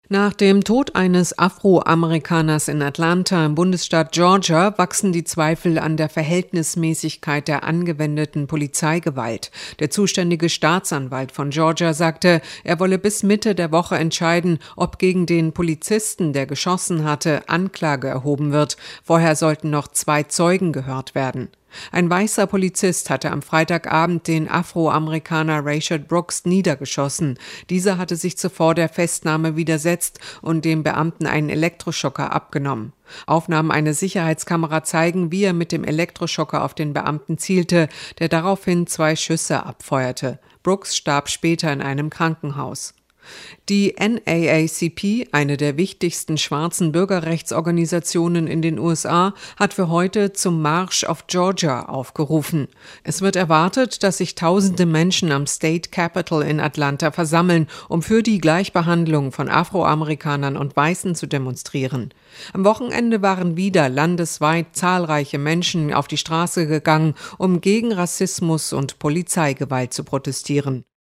Nach dem Tod eines Afroamerikaners in Atlanta im Bundesstaat Georgia wachsen die Zweifel an der Verhältnismäßigkeit der angewendeten Polizeigewalt. Der zuständige Staatsanwalt von Georgia sagte, er wolle bis Mitte der Woche entscheiden, ob gegen den Polizisten, der geschossen hatte, Anklage erhoben wird. Vorher sollten noch 2 Zeugen gehört werden. Ein weißer Polizist hatte am Freitagabend den Afroamerikaner Rayshard Brooks niedergeschossen. Dieser hatte sich zuvor der Festnahme widersetzt und dem Beamten einen Elektroschocker abgenommen. Aufnahmen einer Sicherheitskamera zeigen, wie er mit dem Elektroschocker auf den Beamten zielte, der daraufhin 2 Schüsse abfeuerte. Brooks starb später in einem Krankenhaus. Die NAACP, eine der wichtigsten schwarzen Bürgerrechtsorganisationen in den USA, hat für heute zum Marsch auf Georgia aufgerufen. Es wird erwartet, dass sich tausende Menschen am State Capitol in Atlanta versammeln, um für die Gleichbehandlung von Afroamerikanern und Weißen zu demonstrieren. Am Wochenende waren wieder landesweit zahlreiche Menschen auf die Straße gegangen, um gegen Rassismus und Polizeigewalt zu protestieren.